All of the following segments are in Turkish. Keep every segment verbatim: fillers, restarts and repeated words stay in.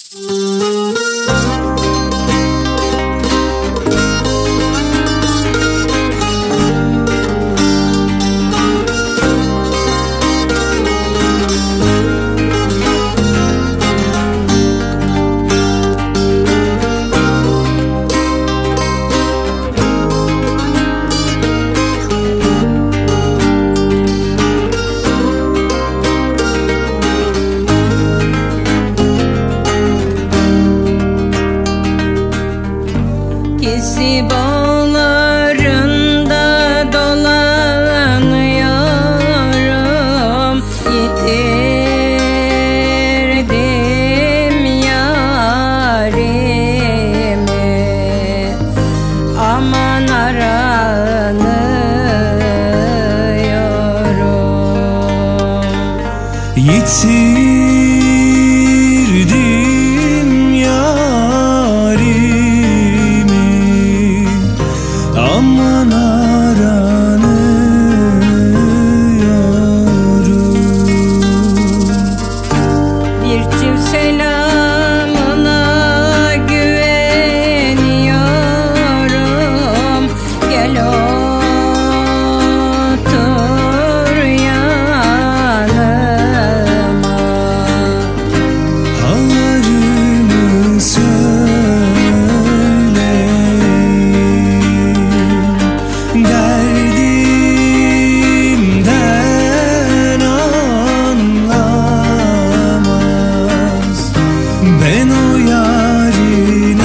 Gezi bağlarında dolanıyorum, yitirdim yarimi, aman aranıyorum. Yitirdim yarimi, aman aranıyorum. Bir çift selamına güveniyorum, gel otur yanıma. Hallarımı söyleyeyim, derdimden anlamaz. Ben o yarin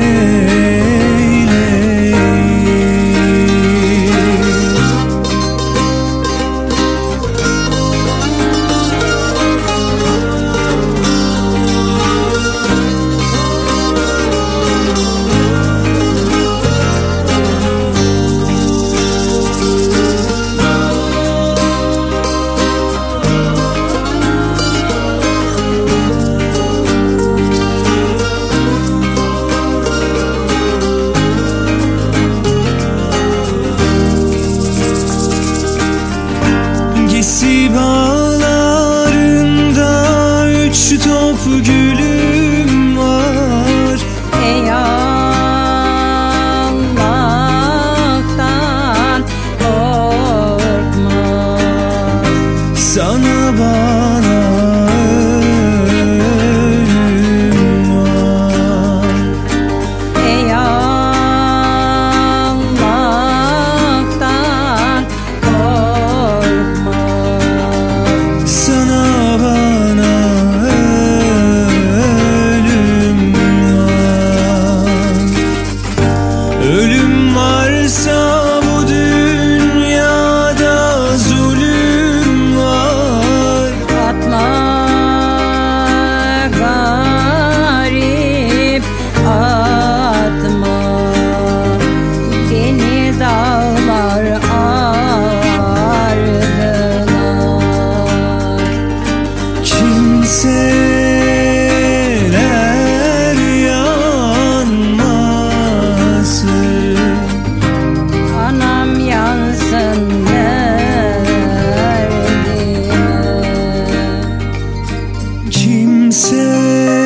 Gesi bağlarında üç top gülüm var. Ey Allah'tan korkma, Sana bana ölüm var. ey Allah'tan korkma. Sana bana ölüm var. Ölüm varsa bu dünyada zulüm var. Atma garip, atma beni dağlar ardına. Kimseler yanmasın, Anam yansın derdime. kimse